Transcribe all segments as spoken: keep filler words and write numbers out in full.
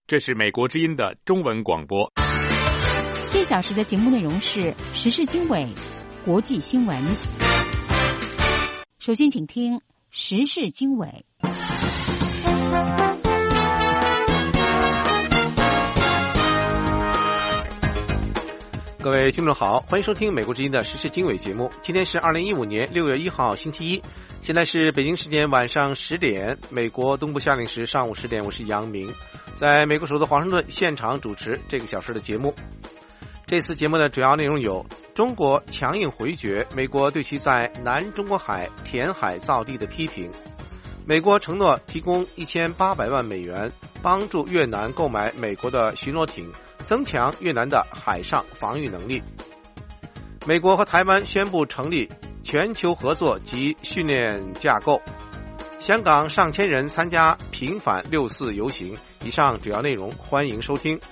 这是美国之音的中文广播。 这小时的节目内容是时事经纬、国际新闻。首先请听时事经纬。 各位听众好，欢迎收听美国之音的时事经纬节目。今天是二零一五年六月一号星期一，现在是北京时间晚上十点，美国东部夏令时上午十点，我是杨明，在美国首都华盛顿现场主持这个小时的节目。这次节目的主要内容有：中国强硬回绝美国对其在南中国海填海造地的批评；美国承诺提供一千八百万美元帮助越南购买美国的巡逻艇，增强越南的海上防御能力；美国和台湾宣布成立全球合作及训练架构；香港上千人参加平反六四游行。以上主要内容，欢迎收听。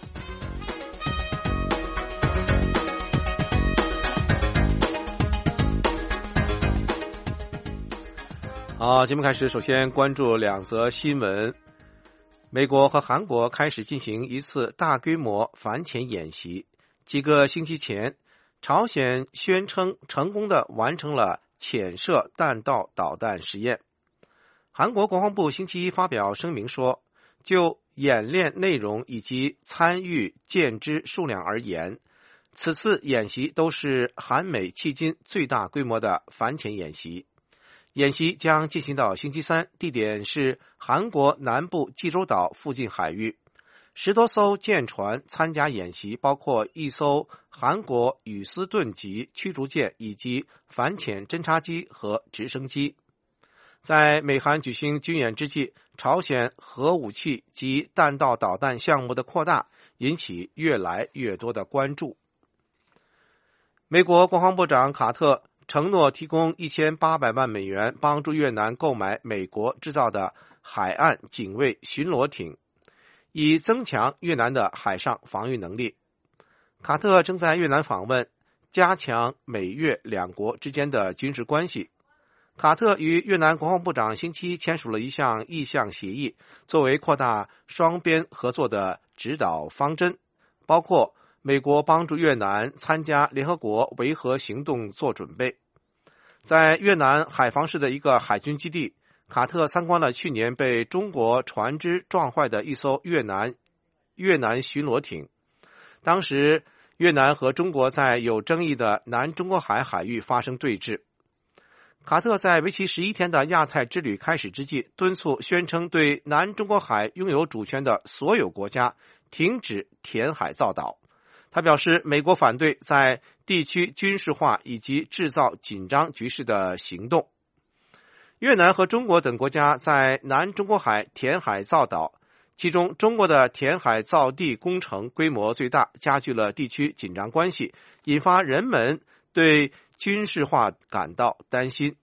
好，节目开始，首先关注两则新闻。美国和韩国开始进行一次大规模反潜演习。几个星期前，朝鲜宣称成功地完成了潜射弹道导弹实验。韩国国防部星期一发表声明说，就演练内容以及参与舰只数量而言，此次演习都是韩美迄今最大规模的反潜演习。演习将进行到星期三，地点是韩国南部济州岛附近海域。十多艘舰船参加演习，包括一艘韩国宇斯顿级驱逐舰以及反潜侦察机和直升机。在美韩举行军演之际，朝鲜核武器及弹道导弹项目的扩大引起越来越多的关注。美国国防部长卡特承诺提供一千八百万美元帮助越南购买美国制造的海岸警卫巡逻艇，以增强越南的海上防御能力。卡特正在越南访问，加强美越两国之间的军事关系。卡特与越南国防部长星期一签署了一项意向协议，作为扩大双边合作的指导方针，包括美国帮助越南参加联合国维和行动做准备。在越南海防市的一个海军基地，卡特参观了去年被中国船只撞坏的一艘越南越南巡逻艇。当时越南和中国在有争议的南中国海海域发生对峙。卡特在为期十一天的亚太之旅开始之际，敦促宣称对南中国海拥有主权的所有国家停止填海造岛。他表示，美国反对在地区军事化以及制造紧张局势的行动。越南和中国等国家在南中国海填海造岛，其中中国的填海造地工程规模最大，加剧了地区紧张关系，引发人们对军事化感到担心。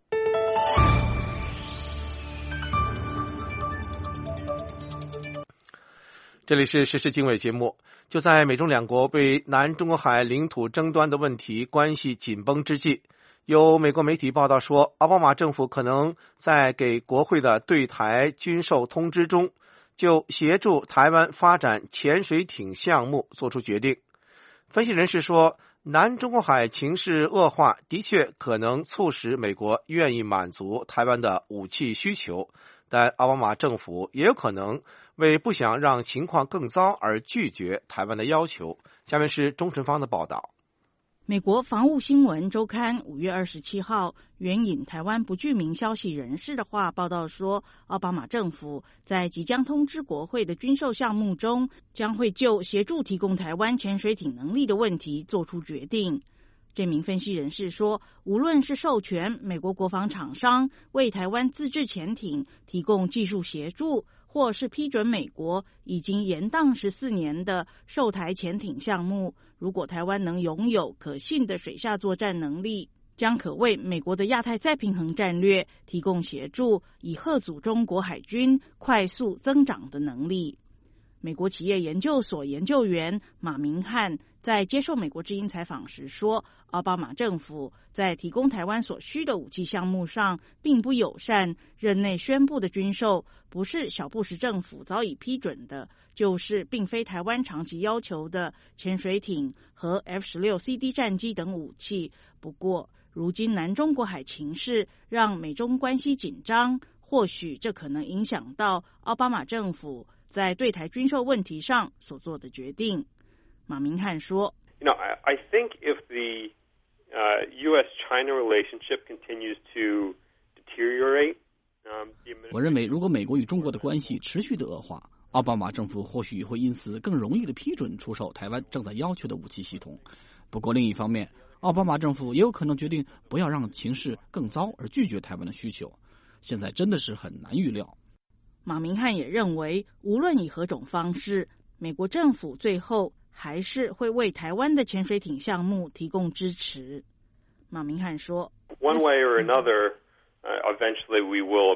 这里是时事经纬节目。就在美中两国为南中国海领土争端的问题关系紧绷之际，有美国媒体报道说，奥巴马政府可能在给国会的对台军售通知中，就协助台湾发展潜水艇项目做出决定。分析人士说，南中国海情势恶化的确可能促使美国愿意满足台湾的武器需求，但奥巴马政府也有可能为不想让情况更糟而拒绝台湾的要求。下面是钟晨芳的报道。 美国防务新闻周刊五月二十七号援引台湾不具名消息人士的话报道说，奥巴马政府在即将通知国会的军售项目中，将会就协助提供台湾潜水艇能力的问题做出决定。这名分析人士说，无论是授权美国国防厂商为台湾自制潜艇提供技术协助，或是批准美国已经延宕十四年的售台潜艇项目，如果台湾能拥有可信的水下作战能力，将可为美国的亚太再平衡战略提供协助，以吓阻中国海军快速增长的能力。美国企业研究所研究员马明汉在接受美国之音采访时说，奥巴马政府在提供台湾所需的武器项目上并不友善，任内宣布的军售不是小布什政府早已批准的，就是并非台湾长期要求的潜水艇和 F 十六 C D 战机等武器。不过，如今南中国海情势让美中关系紧张，或许这可能影响到奥巴马政府在对台军售问题上所做的决定。马明翰说 You know, I, I think if the uh, U S China relationship continues to deteriorate, um, the 我认为如果美国与中国的关系持续的恶化，奥巴马政府或许会因此更容易的批准出售台湾正在要求的武器系统。不过另一方面，奥巴马政府也有可能决定不要让情势更糟而拒绝台湾的需求。现在真的是很难预料。 马明翰也认为，无论以何种方式，美国政府最后还是会为台湾的潜水艇项目提供支持。马明翰说 One way or another, uh, eventually we will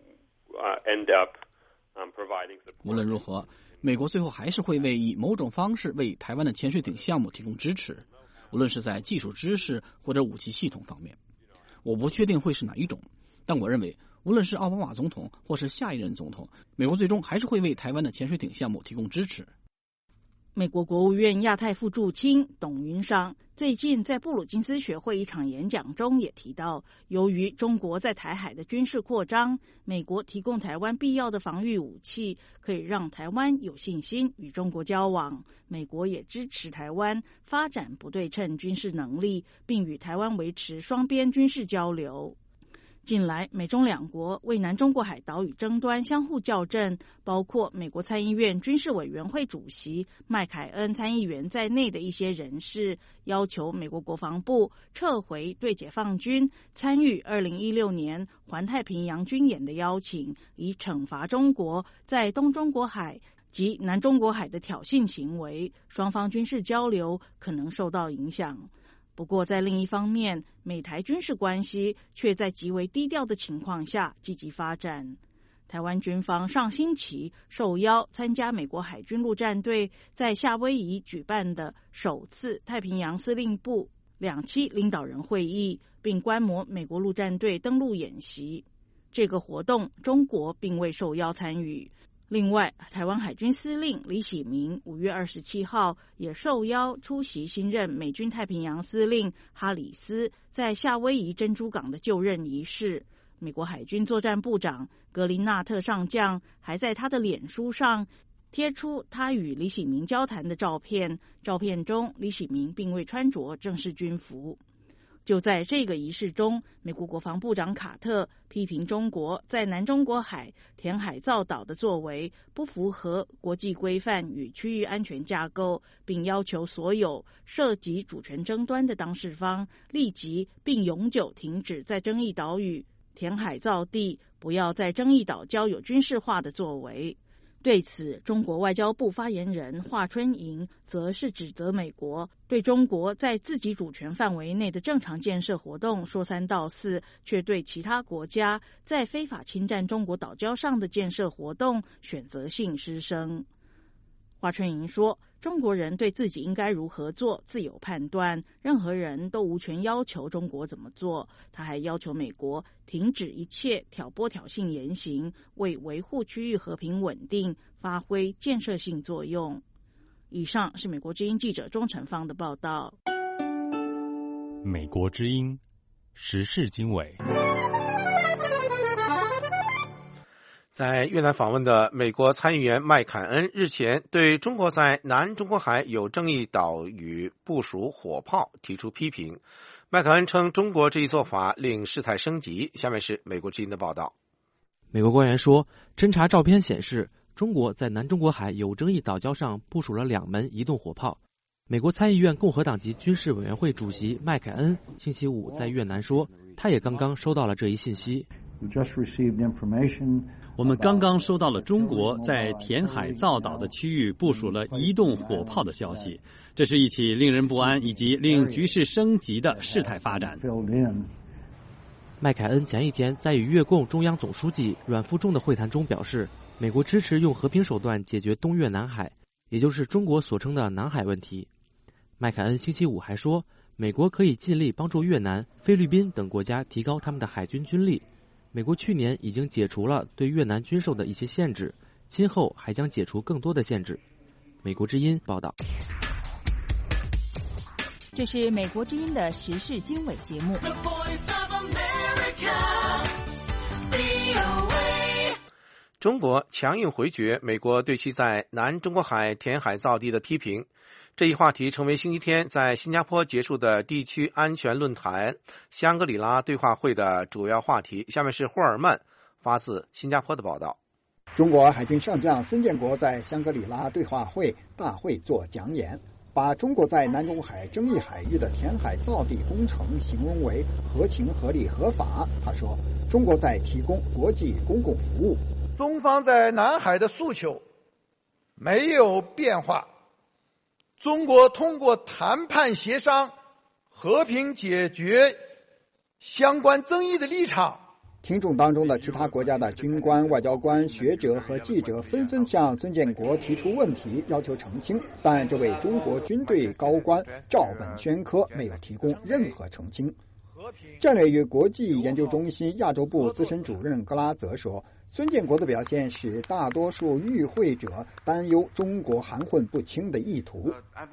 uh, end up um, providing support. 无论如何，美国最后还是会为以某种方式为台湾的潜水艇项目提供支持，无论是在技术知识或者武器系统方面。我不确定会是哪一种，但我认为无论是奥巴马总统或是下一任总统，美国最终还是会为台湾的潜水艇项目提供支持。 美国国务院亚太副驻青董云裳最近在布鲁金斯学会一场演讲中也提到，由于中国在台海的军事扩张，美国提供台湾必要的防御武器，可以让台湾有信心与中国交往。美国也支持台湾发展不对称军事能力，并与台湾维持双边军事交流。近来，美中两国为南中国海岛屿争端相互校正，包括美国参议院军事委员会主席麦凯恩参议员在内的一些人士，要求美国国防部撤回对解放军参与二零一六年环太平洋军演的邀请，以惩罚中国在东中国海及南中国海的挑衅行为，双方军事交流可能受到影响。不过在另一方面，美台军事关系却在极为低调的情况下积极发展。台湾军方上星期受邀参加美国海军陆战队在夏威夷举办的首次太平洋司令部两栖领导人会议，并观摩美国陆战队登陆演习。这个活动中国并未受邀参与。另外，台湾海军司令李喜明五月二十七号也受邀出席新任美军太平洋司令哈里斯在夏威夷珍珠港的就任仪式。美国海军作战部长格林纳特上将还在他的脸书上贴出他与李喜明交谈的照片，照片中李喜明并未穿着正式军服。就在这个仪式中，美国国防部长卡特批评中国在南中国海填海造岛的作为不符合国际规范与区域安全架构，并要求所有涉及主权争端的当事方立即并永久停止在争议岛屿填海造地，不要在争议岛交有军事化的作为。对此，中国外交部发言人华春莹则是指责美国对中国在自己主权范围内的正常建设活动说三道四，却对其他国家在非法侵占中国岛礁上的建设活动选择性失声。华春莹说，中国人对自己应该如何做自有判断，任何人都无权要求中国怎么做。他还要求美国停止一切挑拨挑衅言行，为维护区域和平稳定发挥建设性作用。以上是美国之音记者钟成芳的报道。 美国之音时事经纬。 在越南访问的美国参议员麦凯恩日前对中国在南中国海有争议岛屿部署火炮提出批评。麦凯恩称中国这一做法令事态升级。下面是美国之音的报道。 美国官员说，侦查照片显示，中国在南中国海有争议岛礁上部署了两门移动火炮。美国参议院共和党籍军事委员会主席麦凯恩星期五在越南说，他也刚刚收到了这一信息。 我们刚刚收到了中国在填海造岛的区域部署了移动火炮的消息，这是一起令人不安以及令局势升级的事态发展。 麦凯恩前一天在与越共中央总书记阮富仲的会谈中表示，美国支持用和平手段解决东越南海，也就是中国所称的南海问题。 麦凯恩星期五还说，美国可以尽力帮助越南、菲律宾等国家提高他们的海军军力。美国去年已经解除了对越南军售的一些限制，今后还将解除更多的限制。美国之音报道。 这是美国之音的时事经纬节目。 中国强硬回绝美国对其在南中国海填海造地的批评，这一话题成为星期天在新加坡结束的地区安全论坛香格里拉对话会的主要话题。下面是霍尔曼发自新加坡的报道。 中国海军上将孙建国在香格里拉对话会大会作讲演，把中国在南中国海争议海域的填海造地工程形容为合情合理合法。他说，中国在提供国际公共服务， 中方在南海的诉求没有变化，中国通过谈判协商和平解决相关争议的立场。 听众当中的其他国家的军官、外交官、学者和记者纷纷向孙建国提出问题，要求澄清，但这位中国军队高官照本宣科，没有提供任何澄清。战略与国际研究中心亚洲部资深主任格拉则说，孙建国的表现使大多数与会者担忧中国含混不清的意图。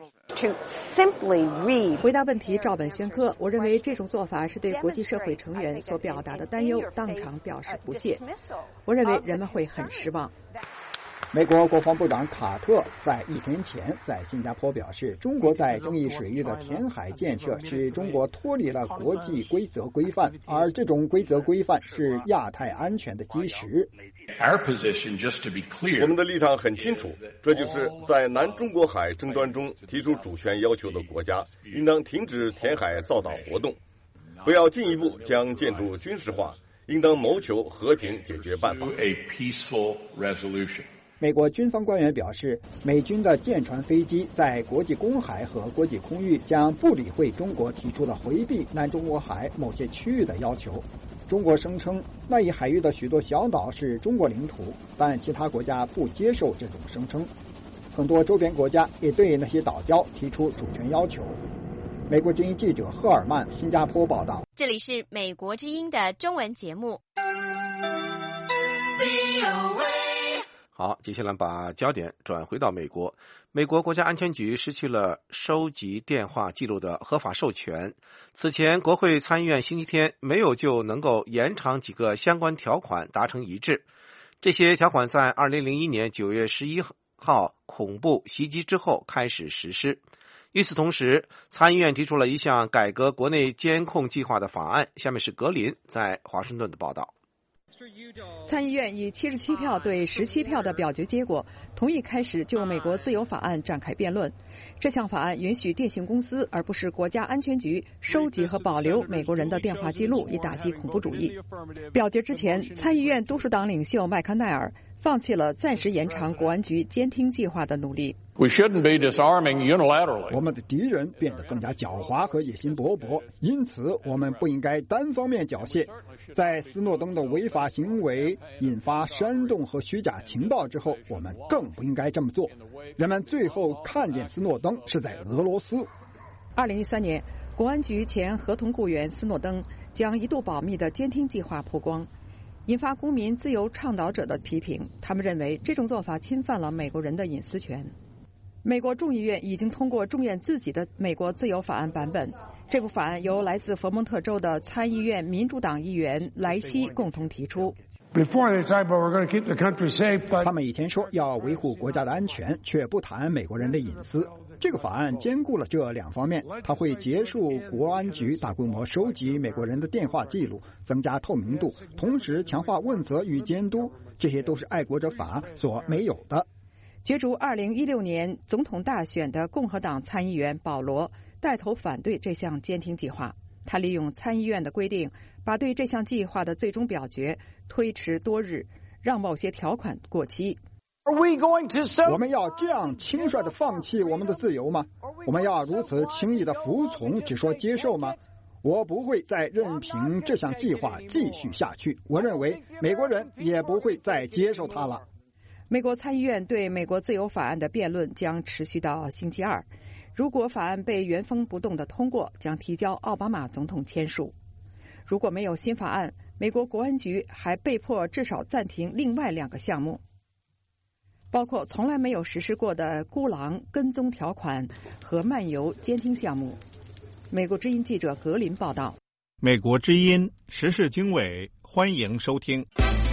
回答问题照本宣科，我认为这种做法是对国际社会成员所表达的担忧当场表示不屑。我认为人们会很失望。 美国国防部长卡特在一天前在新加坡表示，中国在争议水域的填海建设使中国脱离了国际规则规范，而这种规则规范是亚太安全的基石。 我们的立场很清楚，这就是在南中国海争端中提出主权要求的国家应当停止填海造岛活动，不要进一步将建筑军事化，应当谋求和平解决办法。 美国军方官员表示，美军的舰船飞机在国际公海和国际空域将不理会中国提出的回避南中国海某些区域的要求。中国声称那一海域的许多小岛是中国领土，但其他国家不接受这种声称。很多周边国家也对那些岛礁提出主权要求。美国之音记者赫尔曼新加坡报道。 这里是美国之音的中文节目。 好，接下来把焦点转回到美国。美国国家安全局失去了收集电话记录的合法授权。此前，国会参议院星期天没有就能够延长几个相关条款达成一致。这些条款在二零零一年九月十一号恐怖袭击之后开始实施。与此同时，参议院提出了一项改革国内监控计划的法案。下面是格林在华盛顿的报道。 参议院以七十七票对十七票的表决结果，同意开始就美国自由法案展开辩论。这项法案允许电信公司而不是国家安全局收集和保留美国人的电话记录，以打击恐怖主义。表决之前，参议院多数党领袖麦康奈尔放弃了暂时延长国安局监听计划的努力。 We shouldn't be disarming unilaterally. 我们的敌人变得更加狡猾和野心勃勃，因此我们不应该单方面缴械。在斯诺登的违法行为引发煽动和虚假情报之后，我们更不应该这么做。人们最后看见斯诺登是在俄罗斯。 二零一三年，国安局前合同雇员斯诺登将一度保密的监听计划曝光，引发公民自由倡导者的批评。他们认为这种做法侵犯了美国人的隐私权。美国众议院已经通过众院自己的美国自由法案版本。这部法案由来自佛蒙特州的参议院民主党议员莱西共同提出。 他们以前说要维护国家的安全，却不谈美国人的隐私。这个法案兼顾了这两方面，它会结束国安局大规模收集美国人的电话记录，增加透明度，同时强化问责与监督，这些都是爱国者法所没有的。 角逐二零一六年总统大选的共和党参议员保罗带头反对这项监听计划。他利用参议院的规定，把对这项计划的最终表决推迟多日，让某些条款过期。 我们要这样轻率地放弃我们的自由吗？我们要如此轻易地服从，只说接受吗？我不会再任凭这项计划继续下去。我认为美国人也不会再接受它了。 美国参议院对美国自由法案的辩论将持续到星期二。 如果法案被原封不动的通过，将提交奥巴马总统签署。如果没有新法案，美国国安局还被迫至少暂停另外两个项目，包括从来没有实施过的孤狼跟踪条款和漫游监听项目。美国之音记者格林报道。 美国之音时事经纬，欢迎收听。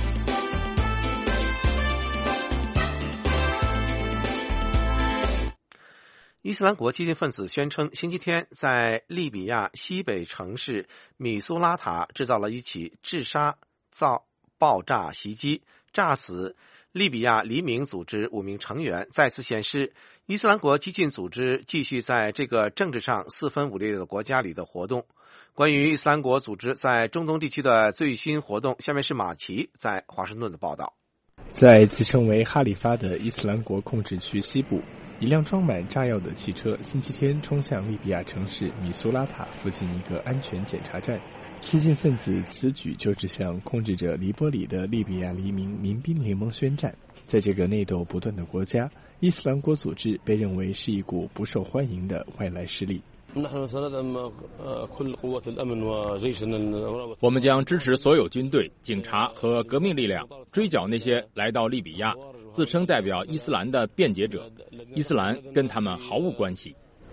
伊斯兰国激进分子宣称，星期天在利比亚西北城市米苏拉塔制造了一起自杀造爆炸袭击，炸死利比亚黎明组织五名成员，再次显示伊斯兰国激进组织继续在这个政治上四分五裂的国家里的活动。关于伊斯兰国组织在中东地区的最新活动，下面是马奇在华盛顿的报道。 在自称为哈里发的伊斯兰国控制区西部，一辆装满炸药的汽车星期天冲向利比亚城市米苏拉塔附近一个安全检查站。激进分子此举就是向控制着黎波里的利比亚黎明民兵联盟宣战。在这个内斗不断的国家，伊斯兰国组织被认为是一股不受欢迎的外来势力。 我们将支持所有军队、警察和革命力量，追剿那些来到利比亚自称代表伊斯兰的辩解者。伊斯兰跟他们毫无关系。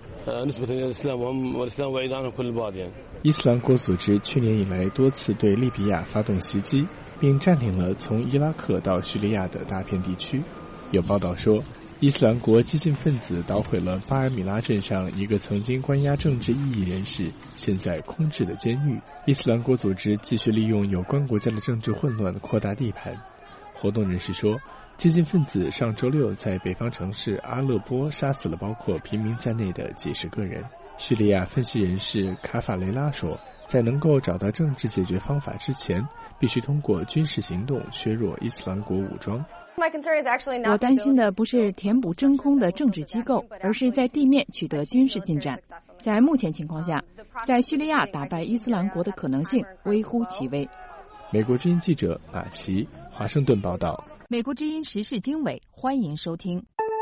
伊斯兰国组织去年以来多次对利比亚发动袭击，并占领了从伊拉克到叙利亚的大片地区。有报道说，伊斯兰国激进分子捣毁了巴尔米拉镇上一个曾经关押政治异议人士、现在空置的监狱。伊斯兰国组织继续利用有关国家的政治混乱扩大地盘。活动人士说，激进分子上周六在北方城市阿勒颇杀死了包括平民在内的几十个人。叙利亚分析人士卡法雷拉说，在能够找到政治解决方法之前，必须通过军事行动削弱伊斯兰国武装。 我担心的不是填补真空的政治机构，而是在地面取得军事进展。在目前情况下，在叙利亚打败伊斯兰国的可能性微乎其微。 美国之音记者马奇，华盛顿报道。 美国之音时事经纬，欢迎收听。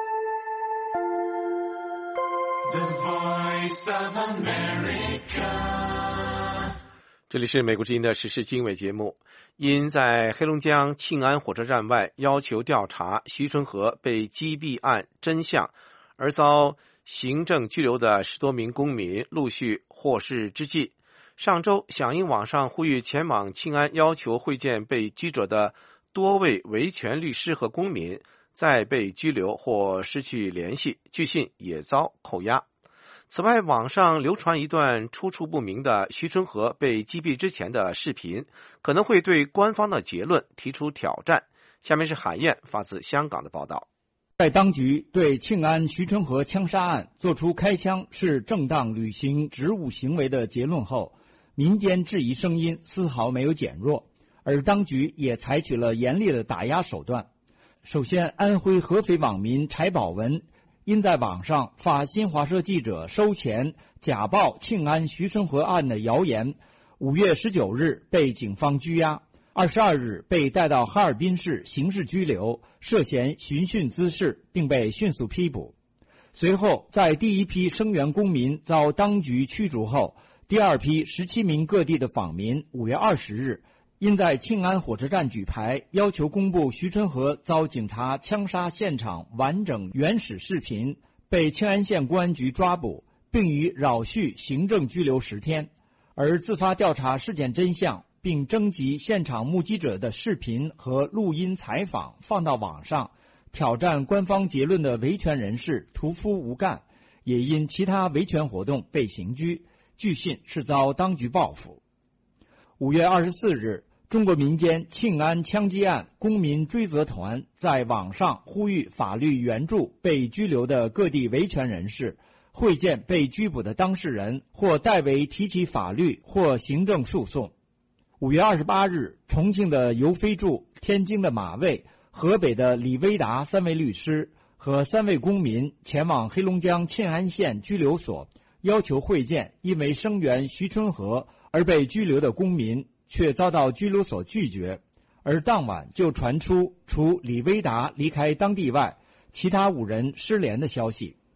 这里是美国之音的时事经纬节目。因在黑龙江庆安火车站外要求调查徐春河被击毙案真相而遭行政拘留的十多名公民陆续获释之际，上周响应网上呼吁前往庆安要求会见被拘者的多位维权律师和公民再被拘留或失去联系，据信也遭扣押。此外，网上流传一段出处不明的徐春河被击毙之前的视频，可能会对官方的结论提出挑战。下面是海燕发自香港的报道。 在当局对庆安徐春河枪杀案作出开枪是正当履行职务行为的结论后，民间质疑声音丝毫没有减弱，而当局也采取了严厉的打压手段。首先，安徽合肥网民柴宝文因在网上发新华社记者收钱假报庆安徐春河案的谣言，五月十九日被警方拘押，二十二日被带到哈尔滨市刑事拘留，涉嫌寻衅滋事，并被迅速批捕。随后，在第一批声援公民遭当局驱逐后，第二批十七名各地的访民五月二十日因在庆安火车站举牌要求公布徐春河遭警察枪杀现场完整原始视频，被庆安县公安局抓捕，并予扰续行政拘留十天。而自发调查事件真相并征集现场目击者的视频和录音采访放到网上，挑战官方结论的维权人士屠夫吴干也因其他维权活动被刑拘，据信是遭当局报复。五月二十四日，中国民间庆安枪击案公民追责团在网上呼吁法律援助被拘留的各地维权人士，会见被拘捕的当事人或代为提起法律或行政诉讼。五月二十八日，重庆的尤飞柱、天津的马卫、河北的李威达三位律师和三位公民前往黑龙江庆安县拘留所，要求会见因为声援徐春河而被拘留的公民，却遭到拘留所拒绝。而当晚就传出除李威达离开当地外，其他五人失联的消息。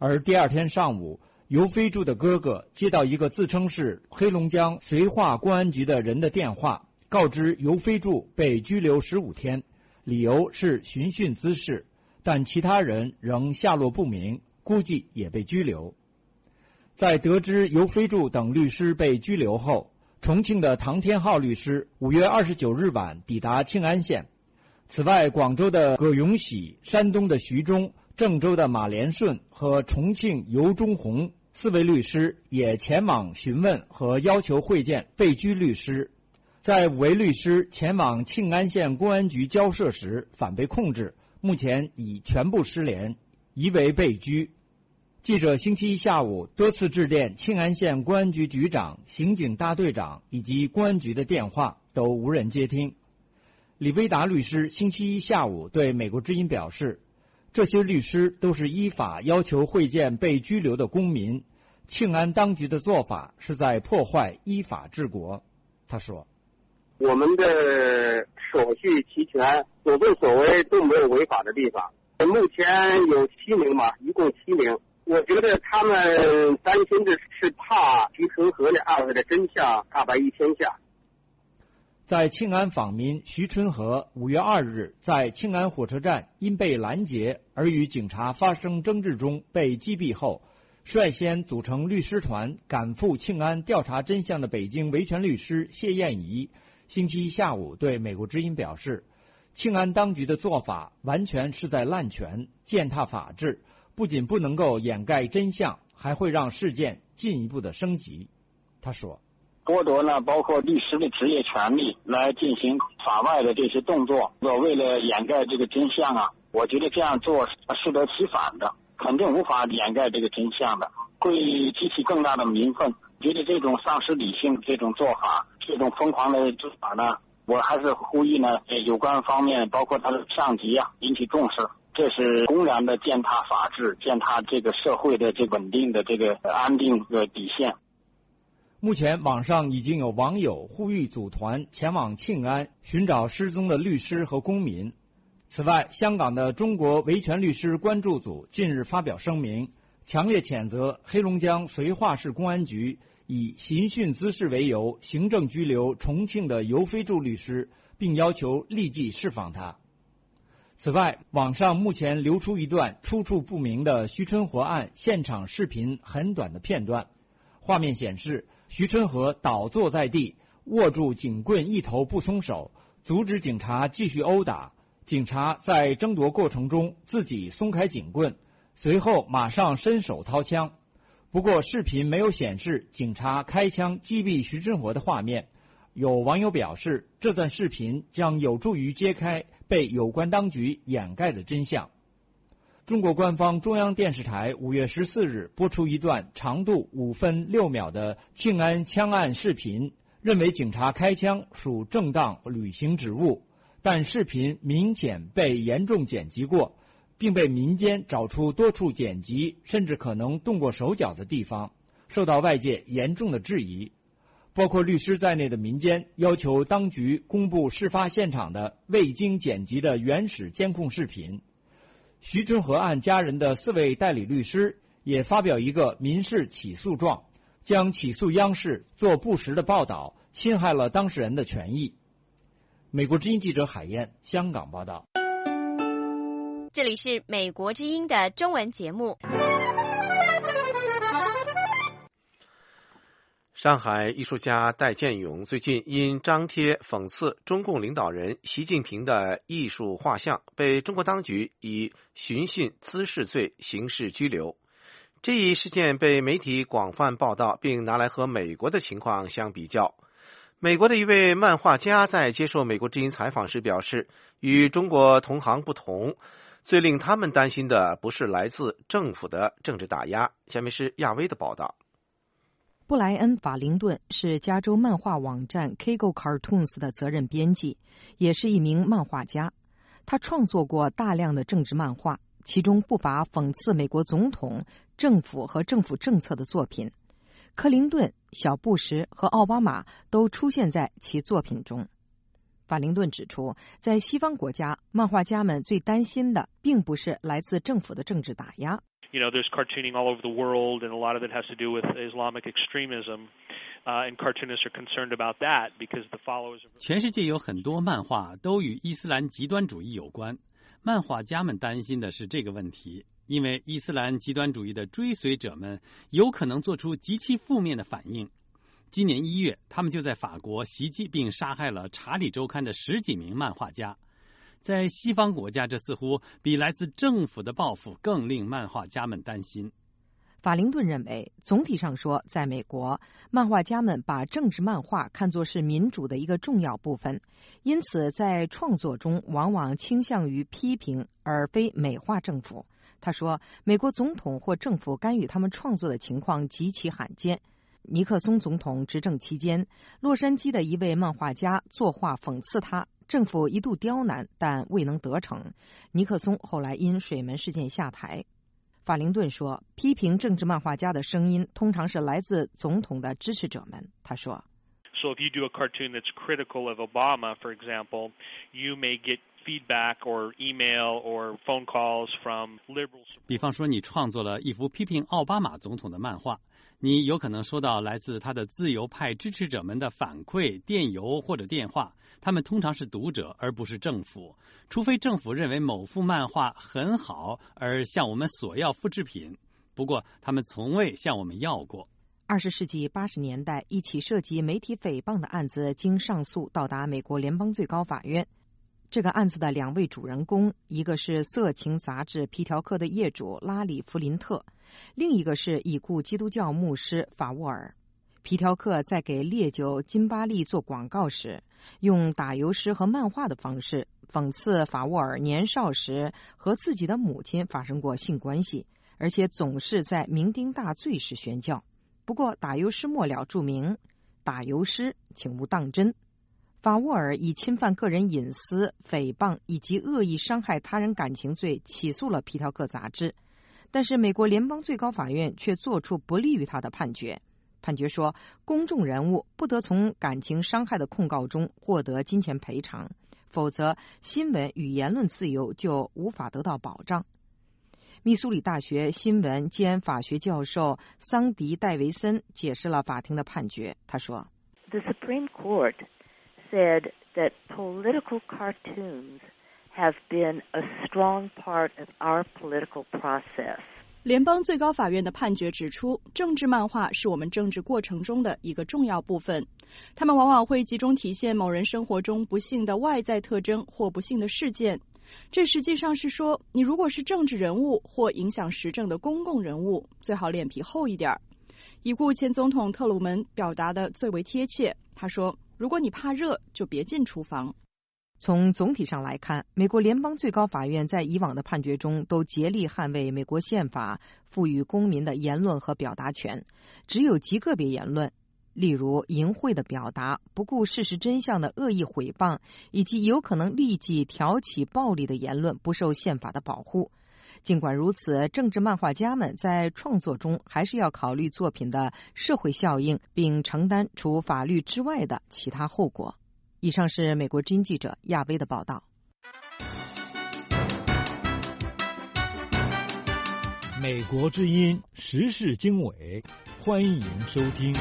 而第二天上午，尤飞柱的哥哥接到一个自称是黑龙江绥化公安局的人的电话，告知尤飞柱被拘留十五天，理由是寻衅滋事，但其他人仍下落不明，估计也被拘留。在得知尤飞柱等律师被拘留后，重庆的唐天浩律师五月二十九日晚抵达庆安县。此外，广州的葛永喜、山东的徐忠、郑州的马连顺和重庆尤忠红四位律师也前往询问和要求会见被拘律师。在五位律师前往庆安县公安局交涉时反被控制，目前已全部失联，疑为被拘。记者星期一下午多次致电庆安县公安局局长、刑警大队长以及公安局的电话都无人接听。李威达律师星期一下午对美国之音表示，这些律师都是依法要求会见被拘留的公民，庆安当局的做法是在破坏依法治国。他说， 我们的手续齐全，所作所为都没有违法的地方。目前有七名嘛，一共七名。我觉得他们担心的是怕徐春和的案子的真相大白于天下。 在庆安访民徐春和五月二日在庆安火车站因被拦截而与警察发生争执中被击毙后，率先组成律师团赶赴庆安调查真相的北京维权律师谢燕怡星期一下午对美国之音表示，庆安当局的做法完全是在滥权践踏法治，不仅不能够掩盖真相，还会让事件进一步的升级。他说， 剥夺了包括律师的职业权利来进行法外的这些动作，为了掩盖这个真相啊，我觉得这样做是适得其反的，肯定无法掩盖这个真相的，会激起更大的民愤。觉得这种丧失理性这种做法，这种疯狂的做法呢，我还是呼吁呢有关方面包括他的上级啊引起重视，这是公然的践踏法治，践踏这个社会的这稳定的这个安定的底线。 目前网上已经有网友呼吁组团前往庆安寻找失踪的律师和公民。此外，香港的中国维权律师关注组近日发表声明，强烈谴责黑龙江绥化市公安局以寻衅滋事为由行政拘留重庆的尤飞柱律师，并要求立即释放他。此外，网上目前流出一段出处不明的徐春和案现场视频很短的片段，画面显示徐春和倒坐在地，握住警棍一头不松手，阻止警察继续殴打。警察在争夺过程中自己松开警棍，随后马上伸手掏枪。不过视频没有显示警察开枪击毙徐春和的画面。有网友表示，这段视频将有助于揭开被有关当局掩盖的真相。中国官方中央电视台五月十四日播出一段长度五分六秒的庆安枪案视频，认为警察开枪属正当履行职务，但视频明显被严重剪辑过，并被民间找出多处剪辑甚至可能动过手脚的地方，受到外界严重的质疑。包括律师在内的民间要求当局公布事发现场的未经剪辑的原始监控视频。徐春和案家人的四位代理律师也发表一个民事起诉状，将起诉央视做不实的报道，侵害了当事人的权益。美国之音记者海燕，香港报道。 这里是美国之音的中文节目。 上海艺术家戴建勇最近因张贴讽刺中共领导人习近平的艺术画像，被中国当局以寻衅滋事罪刑事拘留。这一事件被媒体广泛报道，并拿来和美国的情况相比较。美国的一位漫画家在接受美国之音采访时表示，与中国同行不同，最令他们担心的不是来自政府的政治打压。下面是亚威的报道。 布莱恩·法灵顿是加州漫画网站 Kago Cartoons 的责任编辑，也是一名漫画家。他创作过大量的政治漫画，其中不乏讽刺美国总统、政府和政府政策的作品。克林顿、小布什和奥巴马都出现在其作品中。法灵顿指出，在西方国家，漫画家们最担心的并不是来自政府的政治打压。 you know, there's cartooning all over the world, and a lot of it has to do with Islamic extremism. Uh, and cartoonists are concerned about that because the followers of... 全世界有很多漫画都与伊斯兰极端主义有关，漫画家们担心的是这个问题，因为伊斯兰极端主义的追随者们有可能做出极其负面的反应。今年一月，他们就在法国袭击并杀害了《查理周刊》的十几名漫画家。在西方国家，这似乎比来自政府的报复更令漫画家们担心。 法灵顿认为，总体上说，在美国，漫画家们把政治漫画看作是民主的一个重要部分，因此在创作中往往倾向于批评而非美化政府。他说，美国总统或政府干预他们创作的情况极其罕见。尼克松总统执政期间，洛杉矶的一位漫画家作画讽刺他，政府一度刁难，但未能得逞。尼克松后来因水门事件下台。法灵顿说，批评政治漫画家的声音通常是来自总统的支持者们。他说 So if you do a cartoon that's critical of Obama, for example, you may get feedback or email or phone calls from liberals. 比方说，你创作了一幅批评奥巴马总统的漫画，你有可能收到来自他的自由派支持者们的反馈、电邮或者电话。他们通常是读者，而不是政府，除非政府认为某幅漫画很好而向我们索要复制品。不过，他们从未向我们要过。 二十世纪八十年代，一起涉及媒体诽谤的案子经上诉到达美国联邦最高法院。这个案子的两位主人公，一个是色情杂志《皮条客》的业主拉里·弗林特，另一个是已故基督教牧师法沃尔。皮条客在给烈酒金巴利做广告时，用打油诗和漫画的方式讽刺法沃尔年少时和自己的母亲发生过性关系，而且总是在酩酊大醉时宣教。不过打油诗末了注明，打油诗请勿当真。法沃尔以侵犯个人隐私、诽谤以及恶意伤害他人感情罪起诉了皮条客杂志，但是美国联邦最高法院却作出不利于他的判决。判决说，公众人物不得从感情伤害的控告中获得金钱赔偿，否则新闻与言论自由就无法得到保障。密苏里大学新闻兼法学教授桑迪·戴维森解释了法庭的判决。他说 The Supreme Court said that political cartoons have been a strong part of our political process. 联邦最高法院的判决指出，政治漫画是我们政治过程中的一个重要部分，它们往往会集中体现某人生活中不幸的外在特征或不幸的事件。这实际上是说，你如果是政治人物或影响时政的公共人物，最好脸皮厚一点。已故前总统特鲁门表达的最为贴切，他说，如果你怕热，就别进厨房。 从总体上来看，美国联邦最高法院在以往的判决中都竭力捍卫美国宪法赋予公民的言论和表达权，只有极个别言论，例如淫秽的表达、不顾事实真相的恶意诽谤，以及有可能立即挑起暴力的言论不受宪法的保护。尽管如此，政治漫画家们在创作中还是要考虑作品的社会效应，并承担除法律之外的其他后果。以上是美国之音记者亚威的报道。 美国之音时事经纬，欢迎收听。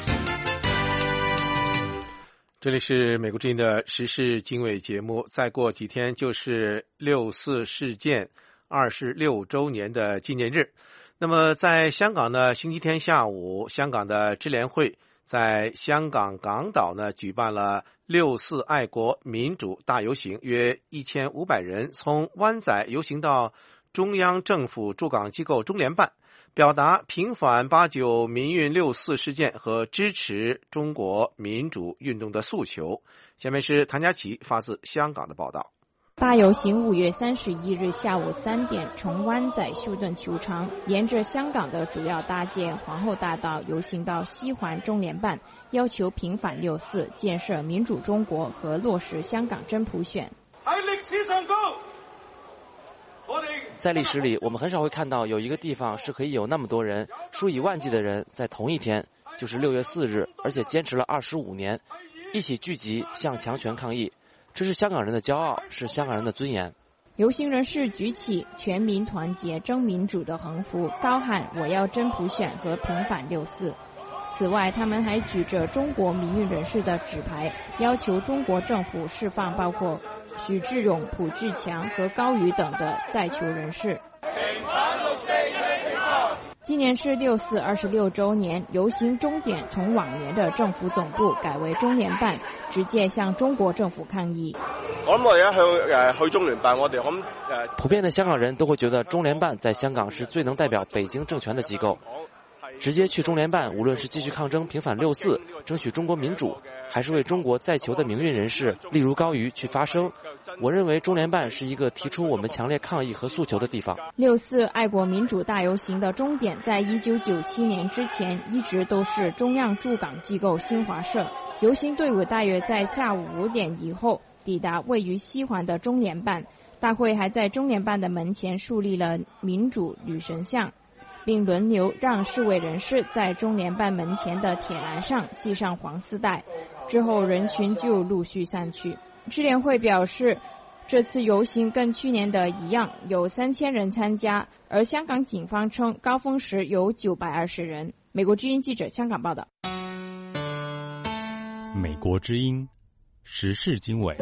这里是美国之音的时事经纬节目。再过几天就是六四事件二十六周年的纪念日。那么在香港呢，星期天下午，香港的支联会在香港港岛呢举办了六四爱国民主大游行，约一千五百人从湾仔游行到中央政府驻港机构中联办，表达平反八九民运六四事件和支持中国民主运动的诉求。下面是谭佳琪发自香港的报道。 大游行五月三十一日下午三点从湾仔修顿球场沿着香港的主要大街皇后大道游行到西环中联办，要求平反六四，建设民主中国和落实香港真普选。 喺歷史上高， 在历史里，我们很少会看到有一个地方是可以有那么多人，数以万计的人在同一天，就是六月四日，而且坚持了二十五年，一起聚集向强权抗议。这是香港人的骄傲，是香港人的尊严。 游行人士举起全民团结争民主的横幅，高喊我要真普选和平反六四。此外，他们还举着中国民运人士的纸牌，要求中国政府释放包括许志勇、卜志强和高瑜等的在囚人士。今年是六四二十六周年，游行终点从往年的政府总部改为中联办，直接向中国政府抗议。 我諗我而家去誒去中聯辦，我哋咁誒。 普遍的香港人都会觉得中联办在香港是最能代表北京政权的机构。直接去中联办，无论是继续抗争平反六四，争取中国民主，还是为中国在囚的民运人士，例如高瑜去发声，我认为中联办是一个提出我们强烈抗议和诉求的地方。 六四爱国民主大游行的终点在一九九七年之前一直都是中央驻港机构新华社。游行队伍大约在下午五点以后抵达位于西环的中联办，大会还在中联办的门前树立了民主女神像，并轮流让示威人士在中联办门前的铁栏上系上黄丝带，之后人群就陆续散去。支联会表示，这次游行跟去年的一样，有三千人参加，而香港警方称高峰时有九百二十人。美国之音记者香港报道。 美国之音时事经纬。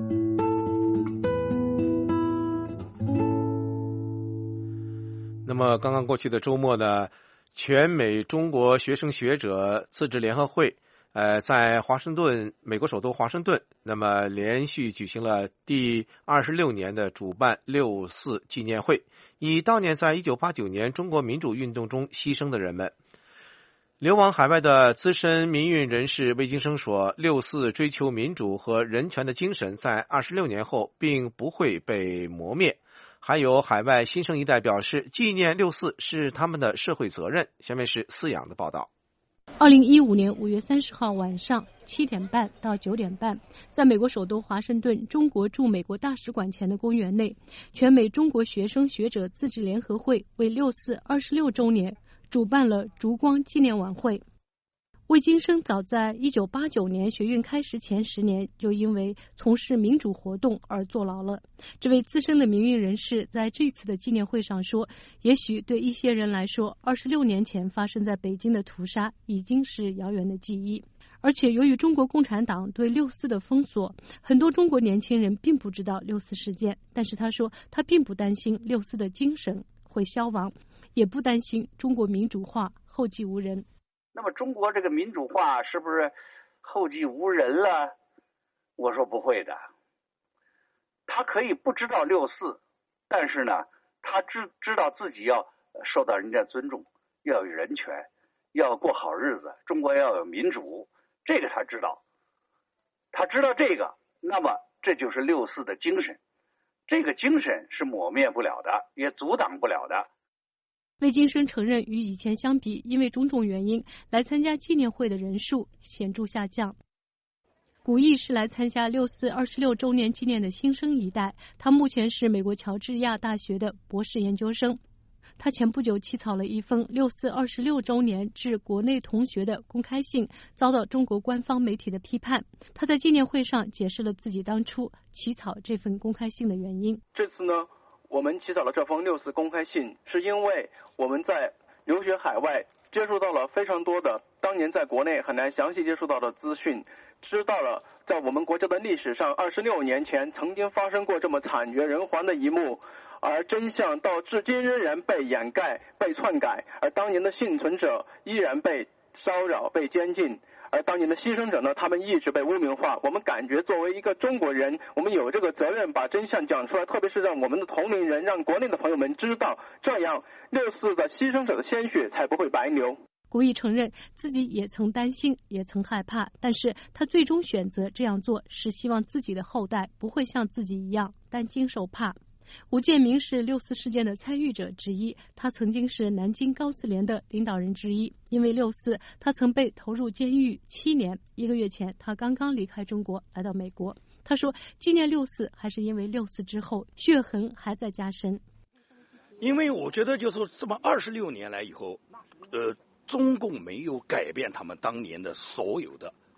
那么刚刚过去的周末呢，全美中国学生学者自治联合会呃，在华盛顿，美国首都华盛顿，那么连续举行了第二十六年的主办六四纪念会，以悼念在一九八九年中国民主运动中牺牲的人们。流亡海外的资深民运人士魏京生说，六四追求民主和人权的精神在二十六年后并不会被磨灭。还有海外新生一代表示，纪念六四是他们的社会责任。下面是思阳的报道。 二零一五年五月三十号晚上七点半到九点半，在美国首都华盛顿中国驻美国大使馆前的公园内，全美中国学生学者自治联合会为六四二十六周年主办了烛光纪念晚会。魏京生早在一九八九年学运开始前十年就因为从事民主活动而坐牢了。这位资深的民运人士在这次的纪念会上说，也许对一些人来说，二十六年前发生在北京的屠杀已经是遥远的记忆。而且由于中国共产党对六四的封锁，很多中国年轻人并不知道六四事件。但是他说，他并不担心六四的精神会消亡，也不担心中国民主化后继无人。 那么中国这个民主化是不是后继无人了？我说不会的。他可以不知道六四，但是呢，他知知道自己要受到人家尊重，要有人权，要过好日子，中国要有民主，这个他知道。他知道这个，那么这就是六四的精神。这个精神是抹灭不了的，也阻挡不了的。 魏京生承认，与以前相比，因为种种原因，来参加纪念会的人数显著下降。古毅是来参加六四二十六周年纪念的新生一代，他目前是美国乔治亚大学的博士研究生。他前不久起草了一封六四二十六周年致国内同学的公开信，遭到中国官方媒体的批判。他在纪念会上解释了自己当初起草这份公开信的原因。 这次呢，我们起草了这封六四公开信，是因为我们在留学海外接触到了非常多的当年在国内很难详细接触到的资讯，知道了在我们国家的历史上二十六年前曾经发生过这么惨绝人寰的一幕，而真相到至今仍然被掩盖、被篡改，而当年的幸存者依然被骚扰、被监禁，而当年的牺牲者呢，他们一直被污名化。我们感觉作为一个中国人，我们有这个责任把真相讲出来，特别是让我们的同龄人、让国内的朋友们知道，这样六四的牺牲者的鲜血才不会白流。 古毅承认自己也曾担心，也曾害怕，但是他最终选择这样做，是希望自己的后代不会像自己一样担惊受怕。吴建民是六四事件的参与者之一，他曾经是南京高自联的领导人之一。因为六四，他曾被投入监狱七年。一个月前，他刚刚离开中国，来到美国。他说，纪念六四还是因为六四之后血痕还在加深。 因为我觉得就是这么二十六年来以后，呃，中共没有改变他们当年的所有的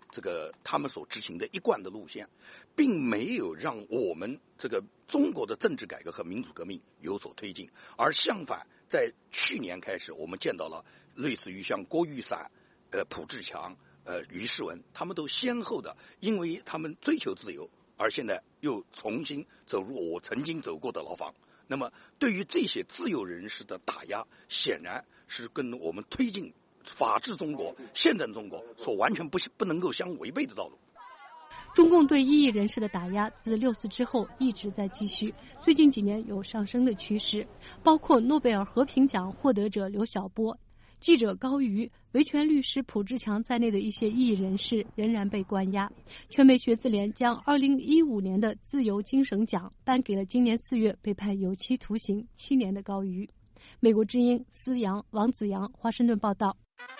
这个他们所执行的一贯的路线，并没有让我们这个中国的政治改革和民主革命有所推进，而相反，在去年开始，我们见到了类似于像郭玉伞、呃蒲志强、呃于世文，他们都先后的因为他们追求自由，而现在又重新走入我曾经走过的牢房。那么，对于这些自由人士的打压，显然是跟我们推进法治中国、现代中国所完全不不能够相违背的道路。 中共对异议人士的打压自六四之后一直在继续，最近几年有上升的趋势，包括诺贝尔和平奖获得者刘晓波、记者高瑜、维权律师蒲志强在内的一些异议人士仍然被关押。全美学子联将二零一五年的自由精神奖颁给了今年四月被判有期徒刑七年的高瑜。美国之音思阳、王子阳华盛顿报道。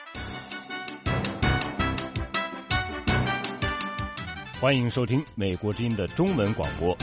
欢迎收听美国之音的中文广播。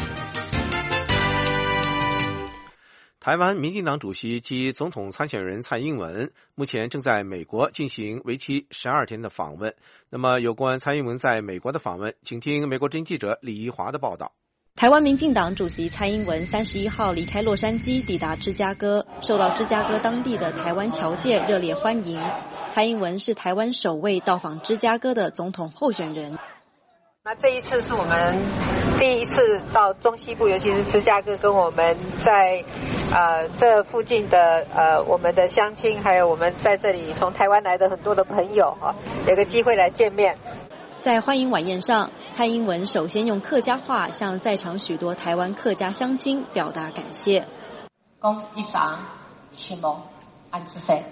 台湾民进党主席及总统参选人蔡英文目前正在美国进行为期十二天的访问。那么，有关蔡英文在美国的访问，请听美国之音记者李怡华的报道。 台湾民进党主席蔡英文三十一号离开洛杉矶，抵达芝加哥，受到芝加哥当地的台湾侨界热烈欢迎。蔡英文是台湾首位到访芝加哥的总统候选人。 那这一次是我们第一次到中西部，尤其是芝加哥，跟我们在呃这附近的呃我们的乡亲，还有我们在这里从台湾来的很多的朋友哈，有个机会来见面。 在欢迎晚宴上，蔡英文首先用客家话向在场许多台湾客家乡亲表达感谢。 恭一裳喜隆安之岁。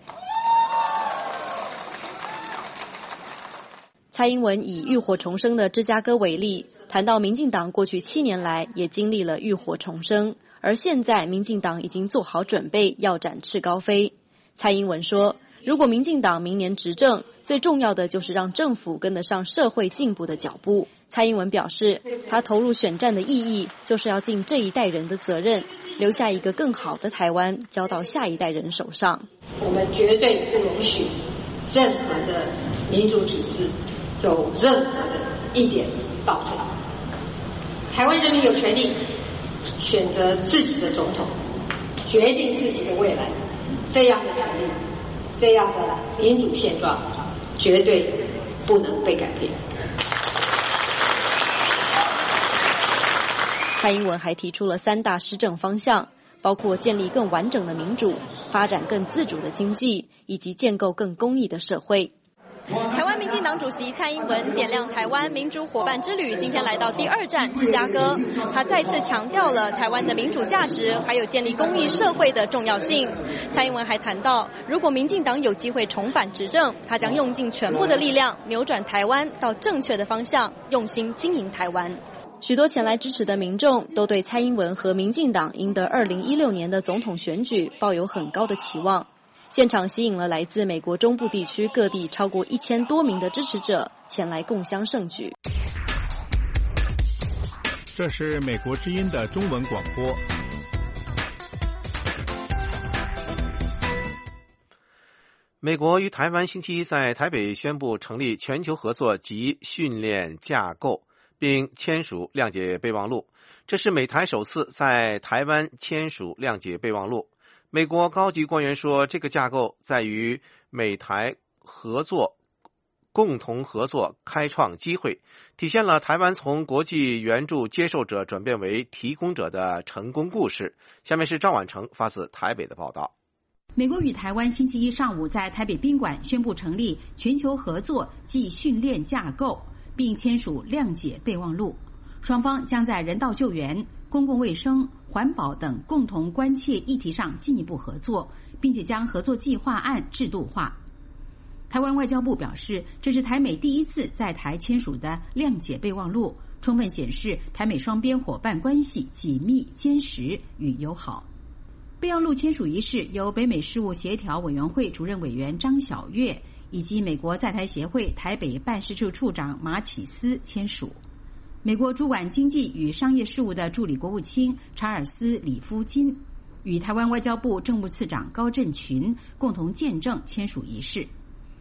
蔡英文以浴火重生的芝加哥为例，谈到民进党过去七年来也经历了浴火重生，而现在民进党已经做好准备要展翅高飞。蔡英文说，如果民进党明年执政，最重要的就是让政府跟得上社会进步的脚步。蔡英文表示，他投入选战的意义就是要尽这一代人的责任，留下一个更好的台湾交到下一代人手上。 我们绝对不容许任何的民主体制有任何的一点倒退。台湾人民有权利选择自己的总统，决定自己的未来，这样的权利，这样的民主现状绝对不能被改变。 蔡英文还提出了三大施政方向，包括建立更完整的民主、发展更自主的经济，以及建构更公义的社会。台湾民进党主席蔡英文点亮台湾民主伙伴之旅，今天来到第二站芝加哥，他再次强调了台湾的民主价值，还有建立公益社会的重要性。蔡英文还谈到，如果民进党有机会重返执政，他将用尽全部的力量扭转台湾到正确的方向，用心经营台湾。许多前来支持的民众都对蔡英文和民进党赢得二零一六年的总统选举抱有很高的期望。现场吸引了来自美国中部地区各地超过一千多名的支持者前来共襄盛举。 这是美国之音的中文广播。 美国与台湾星期一在台北宣布成立全球合作及训练架构，并签署谅解备忘录。这是美台首次在台湾签署谅解备忘录。美国高级官员说，这个架构在于美台合作、共同合作开创机会，体现了台湾从国际援助接受者转变为提供者的成功故事。下面是赵婉成发自台北的报道。 美国与台湾星期一上午在台北宾馆宣布成立全球合作暨训练架构，并签署谅解备忘录。双方将在人道救援、公共卫生、环保等共同关切议题上进一步合作，并且将合作计划案制度化。台湾外交部表示，这是台美第一次在台签署的谅解备忘录，充分显示台美双边伙伴关系紧密、坚实与友好。备忘录签署仪式由北美事务协调委员会主任委员张晓月以及美国在台协会台北办事处处长马启思签署。美国主管经济与商业事务的助理国务卿查尔斯·里夫金与台湾外交部政务次长高振群共同见证签署仪式。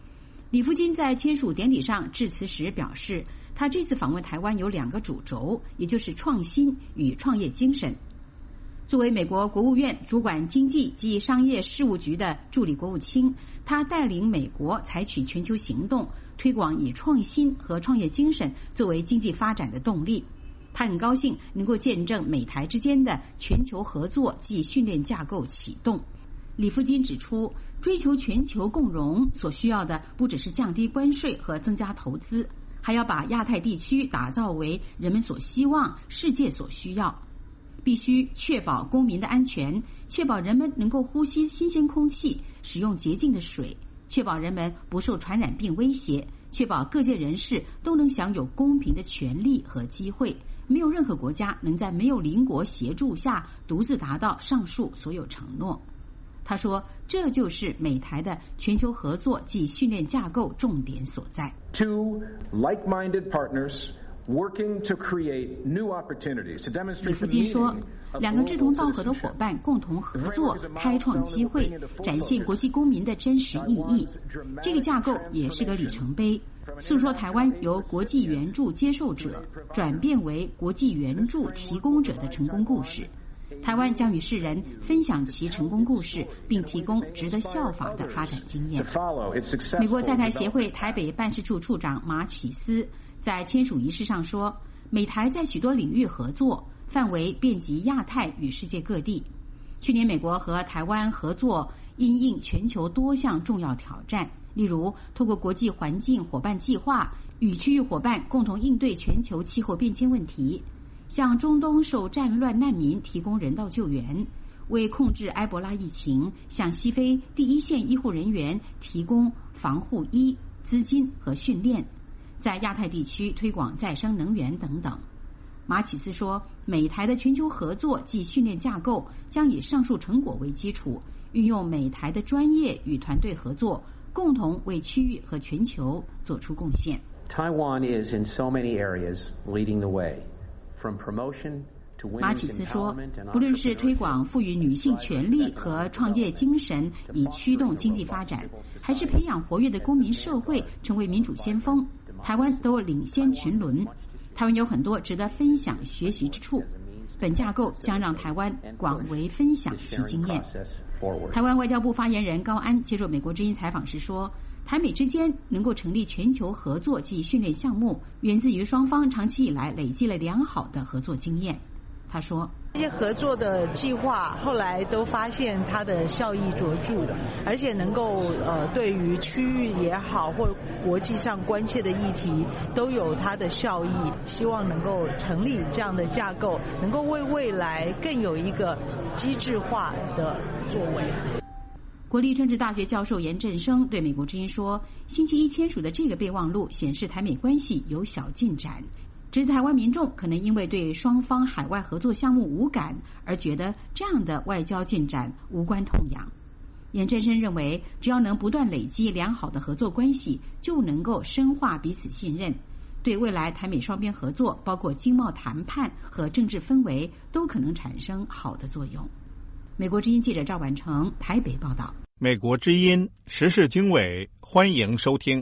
李福金在签署典礼上致辞时表示，他这次访问台湾有两个主轴，也就是创新与创业精神。作为美国国务院主管经济及商业事务局的助理国务卿，他带领美国采取全球行动，推广以创新和创业精神作为经济发展的动力。他很高兴能够见证美台之间的全球合作及训练架构启动。李福金指出，追求全球共荣所需要的不只是降低关税和增加投资，还要把亚太地区打造为人们所希望、世界所需要。必须确保公民的安全，确保人们能够呼吸新鲜空气，使用洁净的水，确保人们不受传染病威胁，确保各界人士都能享有公平的权利和机会。没有任何国家能在没有邻国协助下独自达到上述所有承诺。他说，这就是美台的全球合作及训练架构重点所在。 Two like-minded partners working to create new opportunities to demonstrate 李福金说，两个志同道合的伙伴共同合作，开创机会，展现国际公民的真实意义。这个架构也是个里程碑，诉说台湾由国际援助接受者转变为国际援助提供者的成功故事。台湾将与世人分享其成功故事，并提供值得效法的发展经验。美国在台协会台北办事处处长马启思在签署仪式上说，美台在许多领域合作，范围遍及亚太与世界各地。去年美国和台湾合作因应全球多项重要挑战，例如透过国际环境伙伴计划与区域伙伴共同应对全球气候变迁问题，向中东受战乱难民提供人道救援，为控制埃博拉疫情向西非第一线医护人员提供防护衣、资金和训练，在亚太地区推广再生能源等等。马启思说，美台的全球合作及训练架构将以上述成果为基础，运用美台的专业与团队合作，共同为区域和全球做出贡献。 Taiwan is in so many areas leading the way, from promotion to women's 马启思说，不论是推广赋予女性权利和创业精神以驱动经济发展，还是培养活跃的公民社会成为民主先锋，台湾都领先群伦。台湾有很多值得分享学习之处，本架构将让台湾广为分享其经验。台湾外交部发言人高安接受美国之音采访时说，台美之间能够成立全球合作及训练项目，源自于双方长期以来累积了良好的合作经验。他说， 这些合作的计划后来都发现它的效益卓著，而且能够呃对于区域也好或国际上关切的议题都有它的效益。希望能够成立这样的架构，能够为未来更有一个机制化的作为。 国立政治大学教授严振声对美国之音说，星期一签署的这个备忘录显示台美关系有小进展，只是台湾民众可能因为对双方海外合作项目无感，而觉得这样的外交进展无关痛痒。严振声认为，只要能不断累积良好的合作关系，就能够深化彼此信任，对未来台美双边合作，包括经贸谈判和政治氛围，都可能产生好的作用。美国之音记者赵婉成台北报道。 美国之音时事经纬，欢迎收听。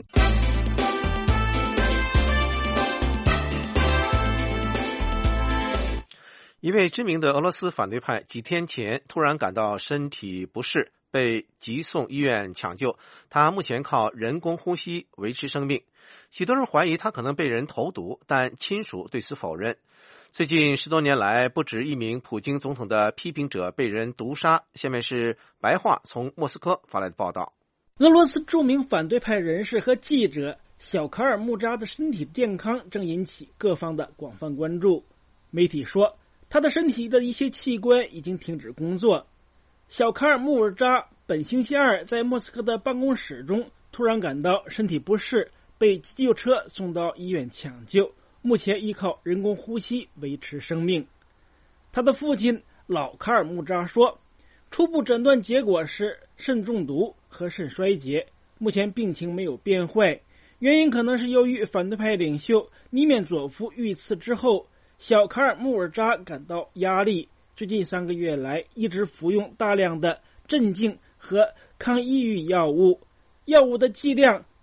一位知名的俄罗斯反对派几天前突然感到身体不适，被急送医院抢救。他目前靠人工呼吸维持生命。许多人怀疑他可能被人投毒，但亲属对此否认。最近十多年来，不止一名普京总统的批评者被人毒杀。下面是白话从莫斯科发来的报道。 俄罗斯著名反对派人士和记者小卡尔穆扎的身体健康正引起各方的广泛关注。媒体说，他的身体的一些器官已经停止工作。小卡尔穆扎本星期二在莫斯科的办公室中突然感到身体不适，被急救车送到医院抢救，目前依靠人工呼吸维持生命。他的父亲老卡尔穆扎说，初步诊断结果是肾中毒和肾衰竭，目前病情没有变坏，原因可能是由于反对派领袖尼缅佐夫遇刺之后，小卡尔穆尔扎感到压力，最近三个月来一直服用大量的镇静和抗抑郁药物，药物的剂量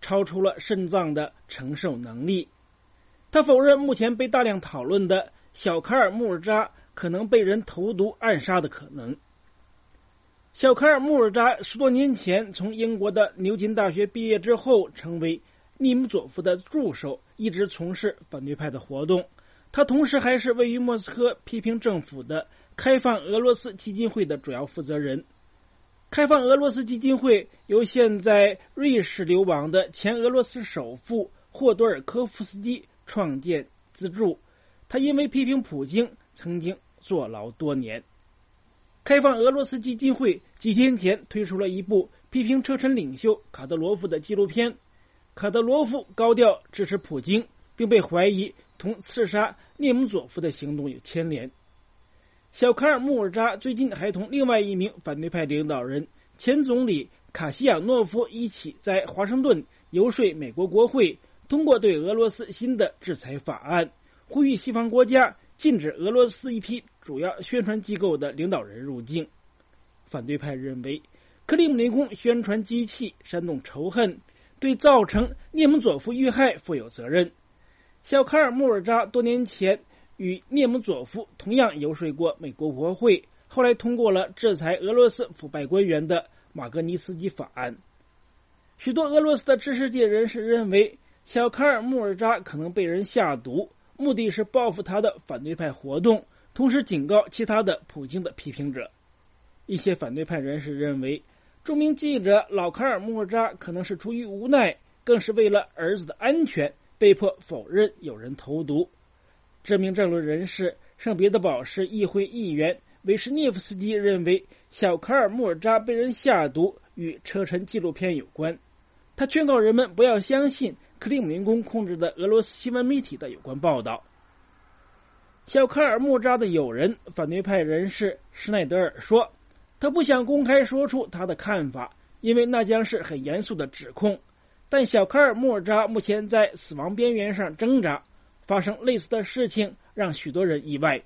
超出了肾脏的承受能力。他否认目前被大量讨论的小卡尔穆尔扎可能被人投毒暗杀的可能。小卡尔穆尔扎十多年前从英国的牛津大学毕业之后，成为尼姆佐夫的助手，一直从事反对派的活动。他同时还是位于莫斯科批评政府的开放俄罗斯基金会的主要负责人。开放俄罗斯基金会由现在瑞士流亡的前俄罗斯首富霍多尔科夫斯基创建资助，他因为批评普京曾经坐牢多年。开放俄罗斯基金会几天前推出了一部批评车臣领袖卡德罗夫的纪录片，卡德罗夫高调支持普京，并被怀疑同刺杀涅姆佐夫的行动有牵连。小卡尔穆尔扎最近还同另外一名反对派领导人前总理卡西亚诺夫一起在华盛顿游说美国国会通过对俄罗斯新的制裁法案，呼吁西方国家禁止俄罗斯一批主要宣传机构的领导人入境。反对派认为克里姆林宫宣传机器煽动仇恨，对造成涅姆佐夫遇害负有责任。小卡尔穆尔扎多年前与涅姆佐夫同样游说过美国国会，后来通过了制裁俄罗斯腐败官员的马格尼斯基法案。许多俄罗斯的知识界人士认为小卡尔穆尔扎可能被人下毒，目的是报复他的反对派活动，同时警告其他的普京的批评者。一些反对派人士认为著名记者老卡尔穆尔扎可能是出于无奈，更是为了儿子的安全被迫否认有人投毒。知名政论人士圣彼得堡市议会议员维什涅夫斯基认为小卡尔穆尔扎被人下毒与车臣纪录片有关。他劝告人们不要相信克里姆林宫控制的俄罗斯新闻媒体的有关报道。小卡尔穆尔扎的友人反对派人士施耐德尔说，他不想公开说出他的看法，因为那将是很严肃的指控。但小卡尔穆尔扎目前在死亡边缘上挣扎，发生类似的事情让许多人意外。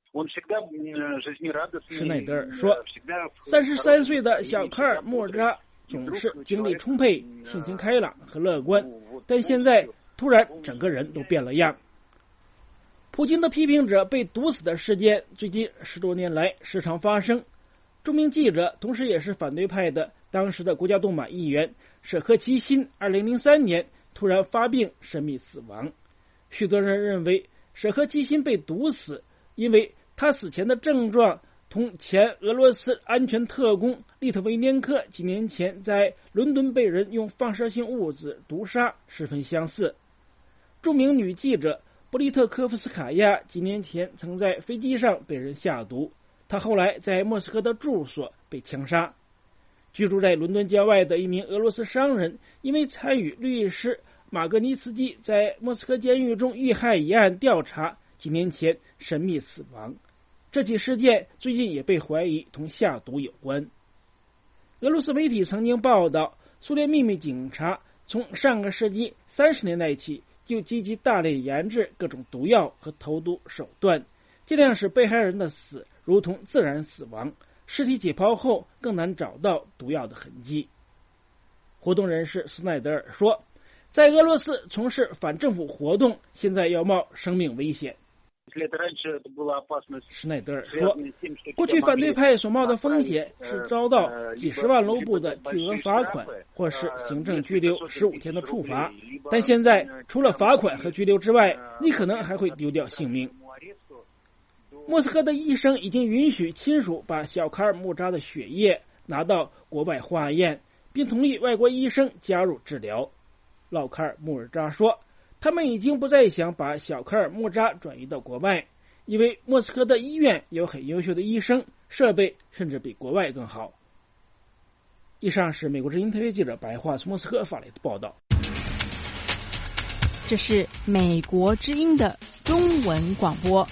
施耐德尔说，三十三岁的小卡尔穆尔扎总是精力充沛、性情开朗和乐观，但现在突然整个人都变了样。普京的批评者被毒死的事件最近十多年来时常发生。著名记者，同时也是反对派的当时的国家杜马议员舍赫齐辛二零零三年突然发病神秘死亡。许多人认为舍赫齐辛被毒死，因为他死前的症状同前俄罗斯安全特工利特维年科几年前在伦敦被人用放射性物质毒杀十分相似。著名女记者布利特科夫斯卡娅几年前曾在飞机上被人下毒，她后来在莫斯科的住所被枪杀。居住在伦敦郊外的一名俄罗斯商人，因为参与律师马格尼茨基在莫斯科监狱中遇害一案调查，几年前神秘死亡。这起事件最近也被怀疑同下毒有关。俄罗斯媒体曾经报道，苏联秘密警察从上个世纪三十年代起就积极大力研制各种毒药和投毒手段，尽量使被害人的死如同自然死亡，尸体解剖后更难找到毒药的痕迹。活动人士斯奈德尔说，在俄罗斯从事反政府活动现在要冒生命危险。施耐德尔说，过去反对派所冒的风险是遭到几十万卢布的巨额罚款，或是行政拘留十五天的处罚，但现在除了罚款和拘留之外，你可能还会丢掉性命。莫斯科的医生已经允许亲属把小卡尔穆扎的血液拿到国外化验，并同意外国医生加入治疗。老卡尔穆尔扎说，他们已经不再想把小卡尔穆扎转移到国外，因为莫斯科的医院有很优秀的医生，设备甚至比国外更好。以上是美国之音特约记者白桦从莫斯科发来的报道。 这是美国之音的中文广播。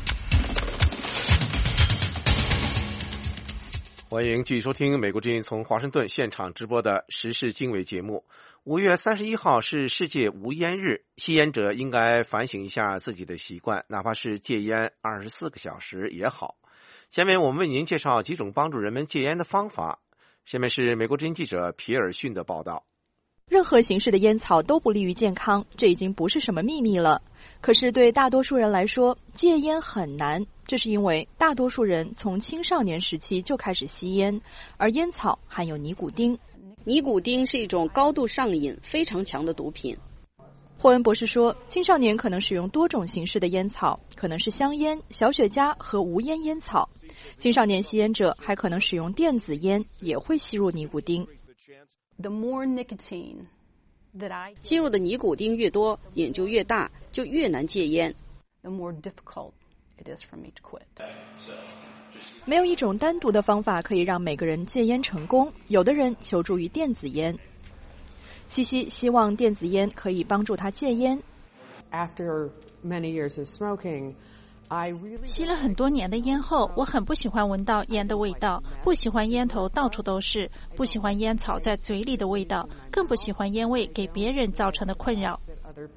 欢迎继续收听美国之音从华盛顿现场直播的时事经纬节目。五月三十一号是世界无烟日，吸烟者应该反省一下自己的习惯，哪怕是戒烟二十四个小时也好。下面我们为您介绍几种帮助人们戒烟的方法。下面是美国之音记者皮尔逊的报道。 任何形式的烟草都不利于健康，这已经不是什么秘密了。可是对大多数人来说，戒烟很难，这是因为大多数人从青少年时期就开始吸烟，而烟草含有尼古丁。 尼古丁是一种高度上瘾、非常强的毒品。 霍恩博士说，青少年可能使用多种形式的烟草，可能是香烟、小雪茄和无烟烟草。青少年吸烟者还可能使用电子烟，也会吸入尼古丁。 The more nicotine that I 吸入的尼古丁越多，瘾就越大，就越难戒烟。 The more difficult it is for me to quit. 没有一种单独的方法可以让每个人戒烟成功，有的人求助于电子烟。西西希望电子烟可以帮助他戒烟。 After many years of smoking, 吸了很多年的烟后，我很不喜欢闻到烟的味道，不喜欢烟头到处都是，不喜欢烟草在嘴里的味道，更不喜欢烟味给别人造成的困扰。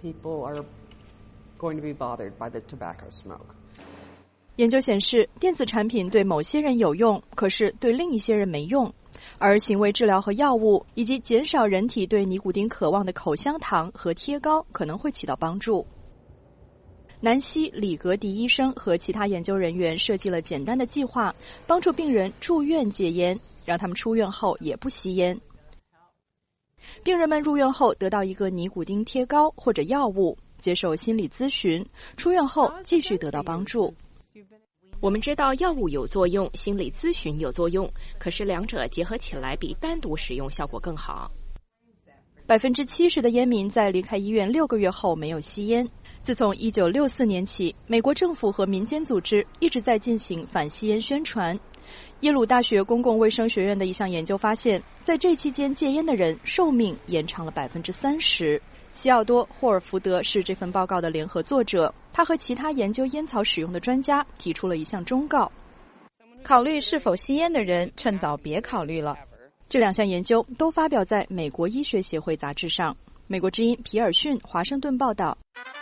研究显示，电子产品对某些人有用，可是对另一些人没用。而行为治疗和药物，以及减少人体对尼古丁渴望的口香糖和贴膏可能会起到帮助。南希·里格迪医生和其他研究人员设计了简单的计划，帮助病人住院戒烟，让他们出院后也不吸烟。病人们入院后得到一个尼古丁贴膏或者药物，接受心理咨询，出院后继续得到帮助。 我们知道药物有作用，心理咨询有作用，可是两者结合起来比单独使用效果更好。 百分之七十的烟民在离开医院六个月后没有吸烟。自从一九六四年起，美国政府和民间组织一直在进行反吸烟宣传。耶鲁大学公共卫生学院的一项研究发现，在这期间戒烟的人寿命延长了百分之三十。西奥多·霍尔福德是这份报告的联合作者，他和其他研究烟草使用的专家提出了一项忠告： 考虑是否吸烟的人，趁早别考虑了。 这两项研究都发表在美国医学协会杂志上。美国之音皮尔逊华盛顿报道。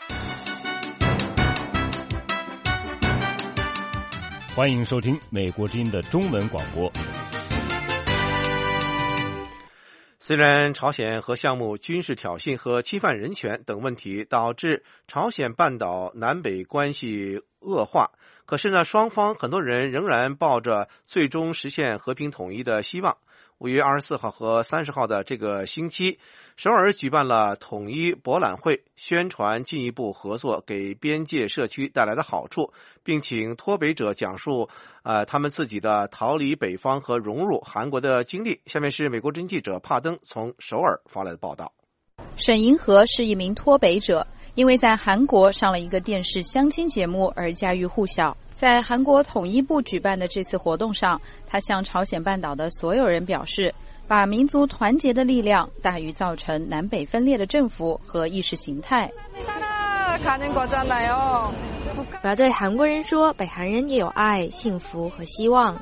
欢迎收听美国之音的中文广播。 虽然朝鲜核项目军事挑衅和侵犯人权等问题导致朝鲜半岛南北关系恶化，可是呢，双方很多人仍然抱着最终实现和平统一的希望。五月二十四号和三十号的这个星期，首尔举办了统一博览会，宣传进一步合作给边界社区带来的好处，并请脱北者讲述呃他们自己的逃离北方和融入韩国的经历。下面是美国之音记者帕登从首尔发来的报道。 沈银河是一名脱北者，因为在韩国上了一个电视相亲节目而家喻户晓。在韩国统一部举办的这次活动上，他向朝鲜半岛的所有人表示，把民族团结的力量大于造成南北分裂的政府和意识形态。 我要对韩国人说，北韩人也有爱、幸福和希望。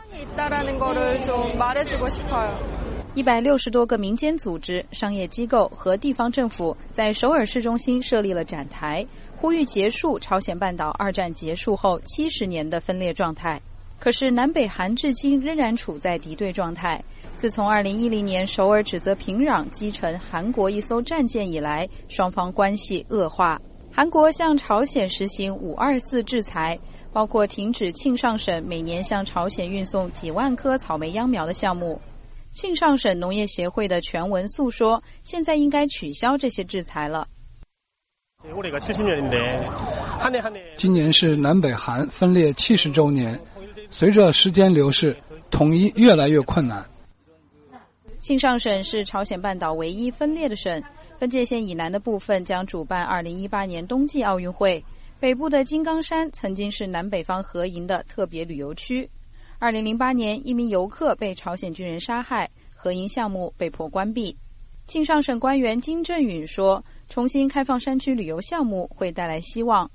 一百六十多个民间组织、商业机构和地方政府在首尔市中心设立了展台，呼吁结束朝鲜半岛二战结束后七十年的分裂状态。可是南北韩至今仍然处在敌对状态。自从二零一零年首尔指责平壤击沉韩国一艘战舰以来，双方关系恶化。韩国向朝鲜实行五二四制裁，包括停止庆尚省每年向朝鲜运送几万颗草莓秧苗的项目。庆尚省农业协会的全文诉说，现在应该取消这些制裁了。 今年是南北韩分裂七十周年，随着时间流逝，统一越来越困难。 庆尚省是朝鲜半岛唯一分裂的省，分界线以南的部分将主办二零一八年冬季奥运会，北部的金刚山曾经是南北方合营的特别旅游区。二零零八年，一名游客被朝鲜军人杀害，合营项目被迫关闭。庆尚省官员金正允说，重新开放山区旅游项目会带来希望。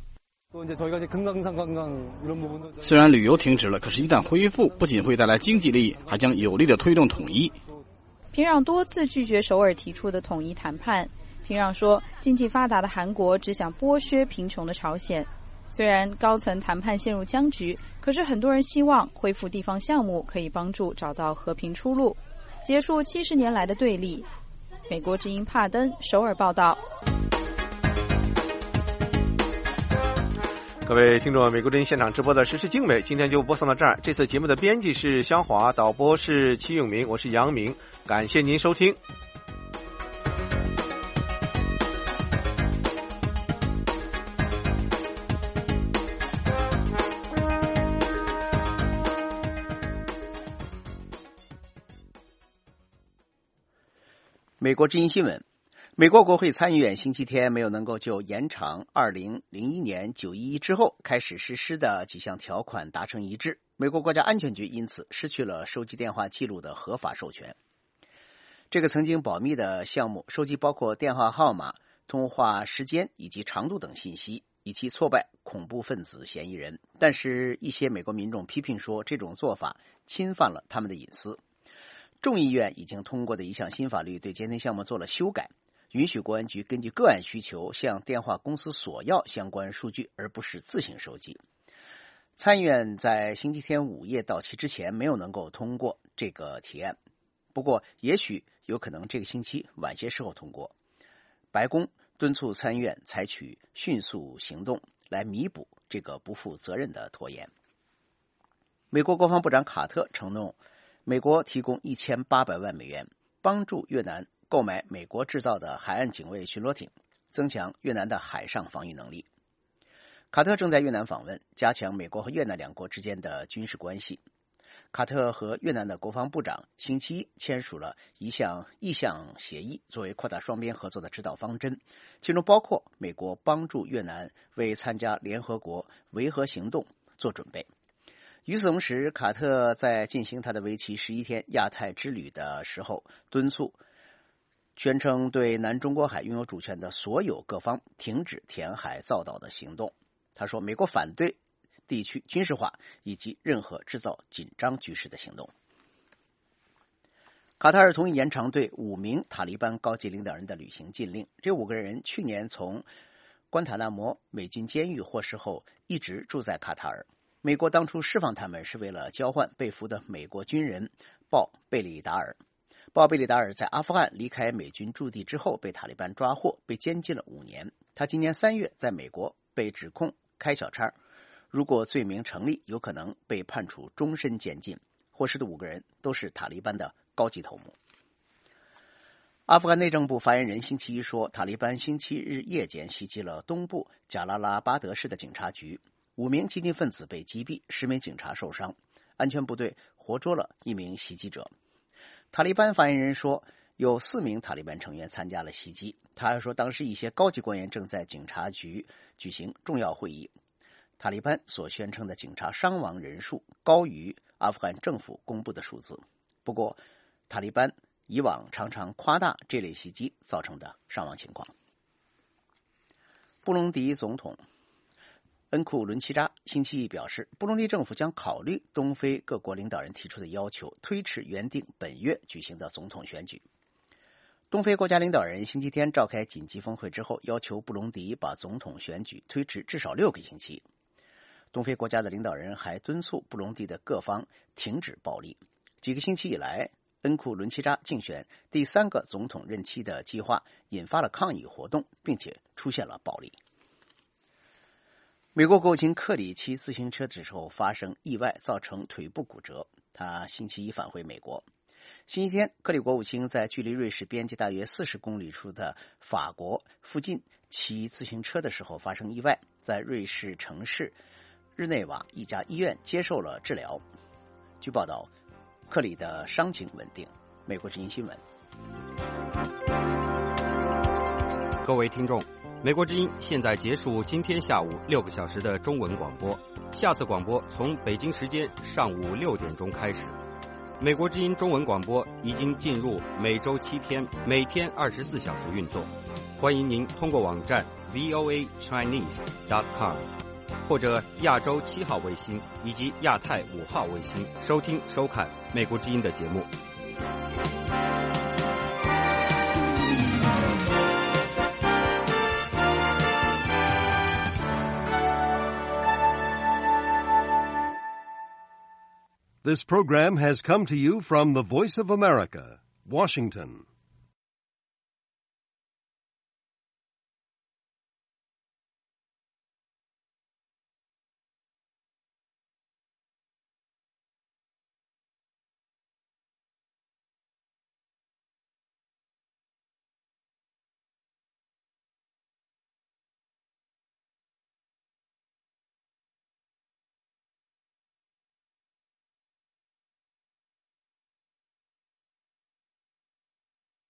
虽然旅游停止了，可是一旦恢复，不仅会带来经济利益，还将有力地推动统一。 平壤多次拒绝首尔提出的统一谈判。平壤说，经济发达的韩国只想剥削贫穷的朝鲜。虽然高层谈判陷入僵局，可是很多人希望恢复地方项目可以帮助找到和平出路，结束七十年来的对立。 美国之音帕登首尔报道。 各位听众，美国之音现场直播的时事经纬今天就播送到这儿。这次节目的编辑是肖华，导播是齐永明，我是杨明，感谢您收听。 美国之音新闻，美国国会参议院星期天没有能够就延长二零零一年九一一之后开始实施的几项条款达成一致，美国国家安全局因此失去了收集电话记录的合法授权。这个曾经保密的项目收集包括电话号码、通话时间以及长度等信息，以期挫败恐怖分子嫌疑人。但是一些美国民众批评说，这种做法侵犯了他们的隐私。众议院已经通过的一项新法律对监听项目做了修改，允许国安局根据个案需求向电话公司索要相关数据，而不是自行收集。参议院在星期天午夜到期之前没有能够通过这个提案，不过也许有可能这个星期晚些时候通过。白宫敦促参议院采取迅速行动来弥补这个不负责任的拖延。美国国防部长卡特承诺美国提供一千八百万美元，帮助越南购买美国制造的海岸警卫巡逻艇，增强越南的海上防御能力。卡特正在越南访问，加强美国和越南两国之间的军事关系。卡特和越南的国防部长星期一签署了一项意向协议，作为扩大双边合作的指导方针，其中包括美国帮助越南为参加联合国维和行动做准备。与此同时，卡特在进行他的为期十一天亚太之旅的时候，敦促宣称对南中国海拥有主权的所有各方停止填海造岛的行动。他说，美国反对地区军事化以及任何制造紧张局势的行动。卡塔尔同意延长对五名塔利班高级领导人的旅行禁令。这五个人去年从关塔那摩美军监狱获释后，一直住在卡塔尔。美国当初释放他们是为了交换被俘的美国军人鲍贝里达尔。鲍贝里达尔在阿富汗离开美军驻地之后被塔利班抓获，被监禁了五年。他今年三月在美国被指控开小差，如果罪名成立，有可能被判处终身监禁。获释的五个人都是塔利班的高级头目。阿富汗内政部发言人星期一说，塔利班星期日夜间袭击了东部贾拉拉巴德市的警察局，五名激进分子被击毙，十名警察受伤，安全部队活捉了一名袭击者。塔利班发言人说，有四名塔利班成员参加了袭击。他还说，当时一些高级官员正在警察局举行重要会议。塔利班所宣称的警察伤亡人数高于阿富汗政府公布的数字。不过，塔利班以往常常夸大这类袭击造成的伤亡情况。布隆迪总统恩库伦齐扎星期一表示，布隆迪政府将考虑东非各国领导人提出的要求，推迟原定本月举行的总统选举。东非国家领导人星期天召开紧急峰会之后，要求布隆迪把总统选举推迟至少六个星期。东非国家的领导人还敦促布隆迪的各方停止暴力。几个星期以来，恩库伦齐扎竞选第三个总统任期的计划引发了抗议活动，并且出现了暴力。美国国务卿克里骑自行车的时候发生意外，造成腿部骨折，他星期一返回美国。星期天，克里国务卿在距离瑞士边界大约四十公里处的法国附近骑自行车的时候发生意外，在瑞士城市日内瓦一家医院接受了治疗。据报道，克里的伤情稳定。美国之音新闻。 各位听众，美国之音现在结束今天下午六个小时的中文广播，下次广播从北京时间上午六点钟开始。美国之音中文广播已经进入每周七天，每天二十四小时运作。欢迎您通过网站 v o a chinese dot com 或者亚洲七号卫星以及亚太五号卫星收听收看美国之音的节目。 This program has come to you from the Voice of America, Washington.